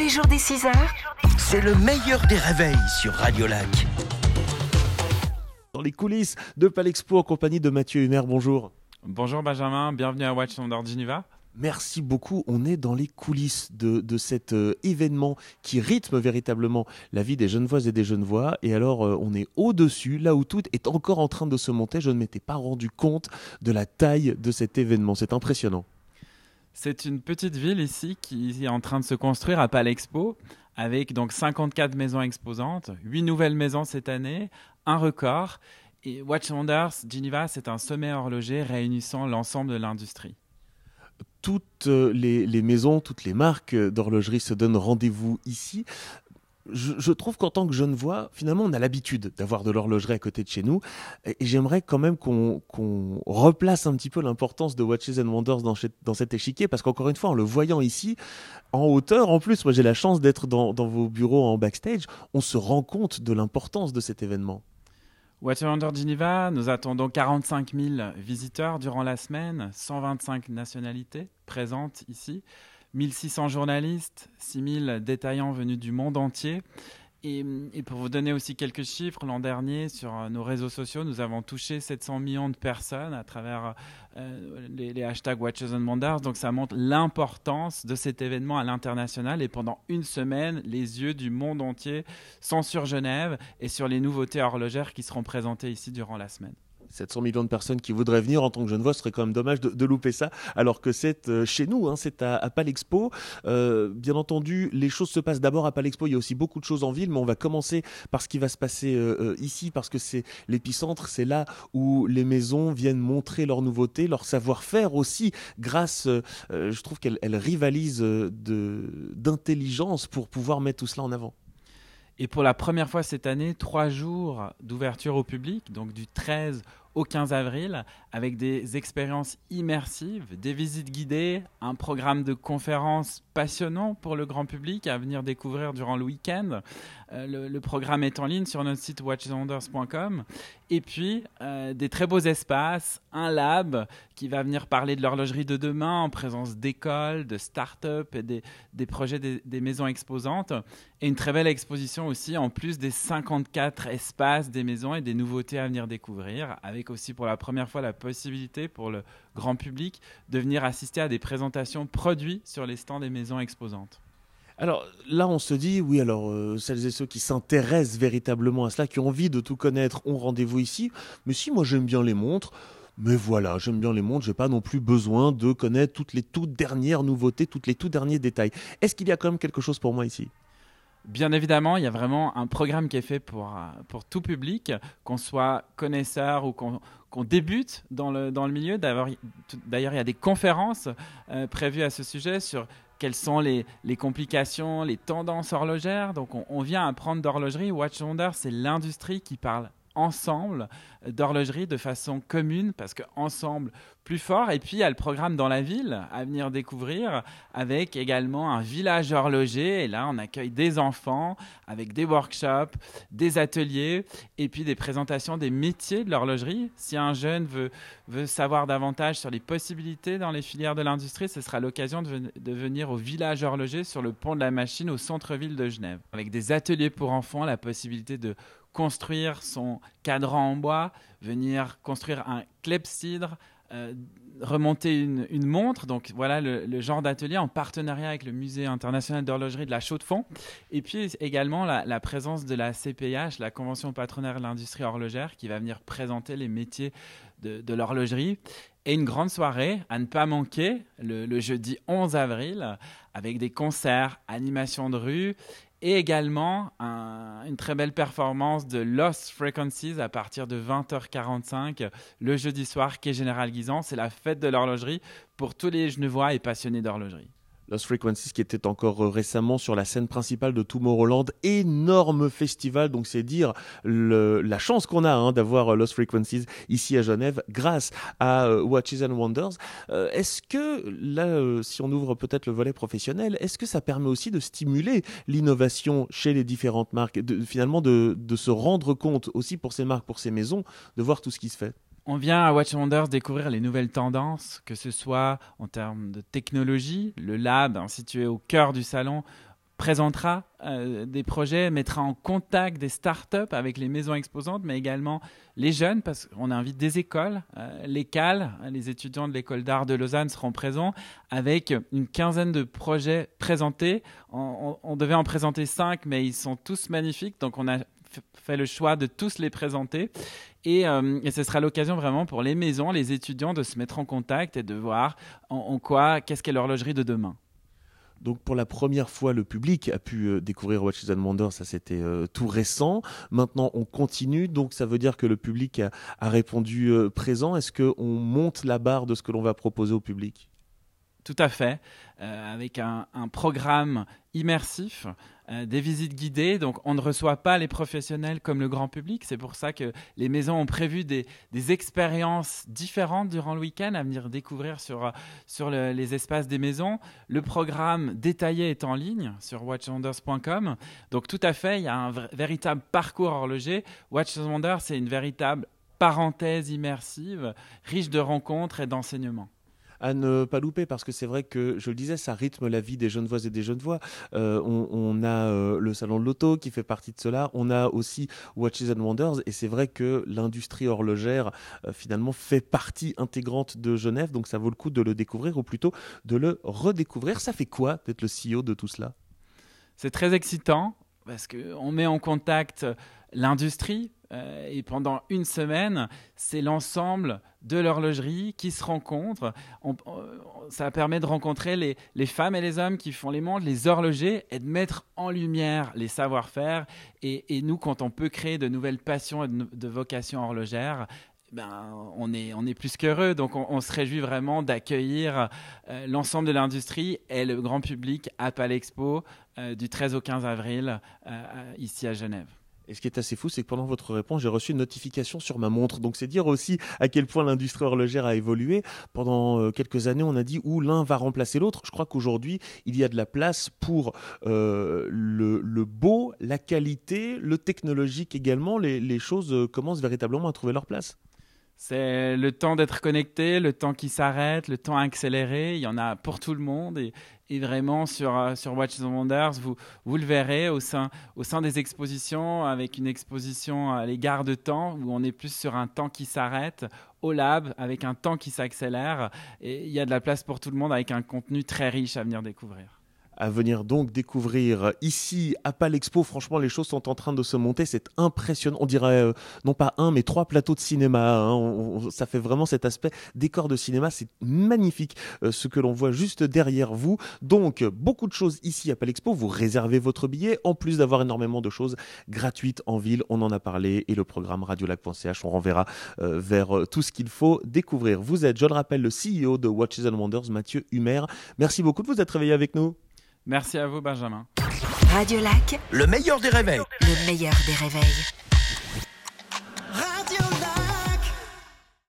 les jours dès 6h, c'est le meilleur des réveils sur Radio Lac. Dans les coulisses de Palexpo en compagnie de Mathieu Humer, bonjour. Bonjour Benjamin, bienvenue à Watch Wonders Geneva. Merci beaucoup. On est dans les coulisses de cet événement qui rythme véritablement la vie des Genevoises et des Genevois. Et alors, on est au-dessus, là où tout est encore en train de se monter. Je ne m'étais pas rendu compte de la taille de cet événement. C'est impressionnant. C'est une petite ville ici qui est en train de se construire à Palexpo, avec donc 54 maisons exposantes, 8 nouvelles maisons cette année, un record. Et Watch Wonders Geneva, c'est un sommet horloger réunissant l'ensemble de l'industrie. Toutes les maisons, toutes les marques d'horlogerie se donnent rendez-vous ici. Je trouve qu'en tant que Genevois, finalement, on a l'habitude d'avoir de l'horlogerie à côté de chez nous. Et j'aimerais quand même qu'on replace un petit peu l'importance de Watches and Wonders dans cet échiquier. Parce qu'encore une fois, en le voyant ici, en hauteur, en plus, moi j'ai la chance d'être dans vos bureaux en backstage, on se rend compte de l'importance de cet événement. Watch Wonders Geneva, nous attendons 45 000 visiteurs durant la semaine, 125 nationalités présentes ici. 1600 journalistes, 6000 détaillants venus du monde entier. Et pour vous donner aussi quelques chiffres, l'an dernier, sur nos réseaux sociaux, nous avons touché 700 millions de personnes à travers les hashtags Watches and Wonders. Donc ça montre l'importance de cet événement à l'international. Et pendant une semaine, les yeux du monde entier sont sur Genève et sur les nouveautés horlogères qui seront présentées ici durant la semaine. 700 millions de personnes qui voudraient venir en tant que Genevois, ce serait quand même dommage de louper ça, alors que c'est chez nous, hein, c'est à Palexpo. Bien entendu, les choses se passent d'abord à Palexpo, il y a aussi beaucoup de choses en ville, mais on va commencer par ce qui va se passer ici, parce que c'est l'épicentre, c'est là où les maisons viennent montrer leurs nouveautés, leur savoir-faire aussi, grâce, je trouve qu'elles rivalisent d'intelligence pour pouvoir mettre tout cela en avant. Et pour la première fois cette année, 3 jours d'ouverture au public, donc du 13 au 15 avril, avec des expériences immersives, des visites guidées, un programme de conférences passionnant pour le grand public à venir découvrir durant le week-end. Le programme est en ligne sur notre site watchwonders.com. Et puis, des très beaux espaces, un lab qui va venir parler de l'horlogerie de demain en présence d'écoles, de start-up et des projets des maisons exposantes. Et une très belle exposition aussi, en plus des 54 espaces des maisons et des nouveautés à venir découvrir, avec aussi pour la première fois la possibilité pour le grand public de venir assister à des présentations produits sur les stands des maisons exposantes. Alors là, on se dit, oui, alors celles et ceux qui s'intéressent véritablement à cela, qui ont envie de tout connaître, ont rendez-vous ici. Mais si, moi j'aime bien les montres, mais voilà, j'aime bien les montres, j'ai pas non plus besoin de connaître toutes les toutes dernières nouveautés, tous les tout derniers détails. Est-ce qu'il y a quand même quelque chose pour moi ici ? Bien évidemment, il y a vraiment un programme qui est fait pour tout public, qu'on soit connaisseur ou qu'on débute dans le milieu. D'ailleurs, il y a des conférences prévues à ce sujet sur quelles sont les complications, les tendances horlogères. Donc, on vient apprendre d'horlogerie. Watch Wonders, c'est l'industrie qui parle ensemble d'horlogerie de façon commune, parce qu'ensemble, plus fort. Et puis, il y a le programme dans la ville à venir découvrir, avec également un village horloger. Et là, on accueille des enfants avec des workshops, des ateliers, et puis des présentations des métiers de l'horlogerie. Si un jeune veut savoir davantage sur les possibilités dans les filières de l'industrie, ce sera l'occasion de venir au village horloger sur le pont de la Machine au centre-ville de Genève. Avec des ateliers pour enfants, la possibilité de construire son cadran en bois, venir construire un clepsydre, remonter une montre. Donc voilà le genre d'atelier en partenariat avec le Musée international d'horlogerie de la Chaux-de-Fonds. Et puis également la présence de la CPH, la Convention patronale de l'industrie horlogère, qui va venir présenter les métiers de l'horlogerie. Et une grande soirée à ne pas manquer le jeudi 11 avril, avec des concerts, animations de rue, et également une très belle performance de Lost Frequencies à partir de 20h45 le jeudi soir, quai Général Guisan. C'est la fête de l'horlogerie pour tous les Genevois et passionnés d'horlogerie. Lost Frequencies qui était encore récemment sur la scène principale de Tomorrowland, énorme festival, donc c'est dire la chance qu'on a d'avoir Lost Frequencies ici à Genève grâce à Watches and Wonders. Est-ce que là, si on ouvre peut-être le volet professionnel, est-ce que ça permet aussi de stimuler l'innovation chez les différentes marques, finalement de se rendre compte aussi pour ces marques, pour ces maisons, de voir tout ce qui se fait? On vient à Watch Wonders découvrir les nouvelles tendances, que ce soit en termes de technologie, le lab situé au cœur du salon présentera des projets, mettra en contact des startups avec les maisons exposantes, mais également les jeunes, parce qu'on invite des écoles, les CAL, les étudiants de l'école d'art de Lausanne seront présents avec une quinzaine de projets présentés. On devait en présenter 5, mais ils sont tous magnifiques, donc on a fait le choix de tous les présenter et ce sera l'occasion vraiment pour les maisons, les étudiants de se mettre en contact et de voir qu'est-ce qu'est l'horlogerie de demain. Donc pour la première fois, le public a pu découvrir Watches and Wonders, ça c'était tout récent. Maintenant on continue, donc ça veut dire que le public a répondu présent. Est-ce qu'on monte la barre de ce que l'on va proposer au public ? Tout à fait, avec un programme immersif, des visites guidées. Donc, on ne reçoit pas les professionnels comme le grand public. C'est pour ça que les maisons ont prévu des expériences différentes durant le week-end à venir découvrir sur les espaces des maisons. Le programme détaillé est en ligne sur watchwonders.com. Donc, tout à fait, il y a un véritable parcours horloger. Watches and Wonders, c'est une véritable parenthèse immersive, riche de rencontres et d'enseignements. À ne pas louper, parce que c'est vrai que, je le disais, ça rythme la vie des Genevoises et des Genevois. On a le salon de l'auto qui fait partie de cela. On a aussi Watches and Wonders, et c'est vrai que l'industrie horlogère, finalement, fait partie intégrante de Genève, donc ça vaut le coup de le découvrir, ou plutôt de le redécouvrir. Ça fait quoi d'être le CEO de tout cela ? C'est très excitant, parce qu'on met en contact l'industrie, et pendant une semaine, c'est l'ensemble de l'horlogerie qui se rencontrent. Ça permet de rencontrer les femmes et les hommes qui font les montres, les horlogers, et de mettre en lumière les savoir-faire. Et nous, quand on peut créer de nouvelles passions et de vocations horlogères, on est plus qu'heureux. Donc on se réjouit vraiment d'accueillir l'ensemble de l'industrie et le grand public à Palexpo du 13 au 15 avril ici à Genève. Et ce qui est assez fou, c'est que pendant votre réponse, j'ai reçu une notification sur ma montre. Donc c'est dire aussi à quel point l'industrie horlogère a évolué. Pendant quelques années, on a dit où l'un va remplacer l'autre. Je crois qu'aujourd'hui, il y a de la place pour le beau, la qualité, le technologique également. Les choses commencent véritablement à trouver leur place. C'est le temps d'être connecté, le temps qui s'arrête, le temps accéléré. Il y en a pour tout le monde. Et vraiment, sur Watches and Wonders, vous le verrez au sein des expositions, avec une exposition à l'égard de temps, où on est plus sur un temps qui s'arrête, au lab, avec un temps qui s'accélère. Et il y a de la place pour tout le monde, avec un contenu très riche à venir découvrir. À venir donc découvrir ici à Palexpo. Franchement, les choses sont en train de se monter, c'est impressionnant. On dirait non pas 1 mais 3 plateaux de cinéma, hein. Ça fait vraiment cet aspect décor de cinéma, c'est magnifique ce que l'on voit juste derrière vous. Donc beaucoup de choses ici à Palexpo, vous réservez votre billet en plus d'avoir énormément de choses gratuites en ville, on en a parlé, et le programme radiolac.ch, on renverra vers tout ce qu'il faut découvrir. Vous êtes, je le rappelle, le CEO de Watches and Wonders, Mathieu Humer. Merci beaucoup de vous être réveillé avec nous. Merci à vous, Benjamin. Radio Lac, le meilleur des réveils. Le meilleur des réveils.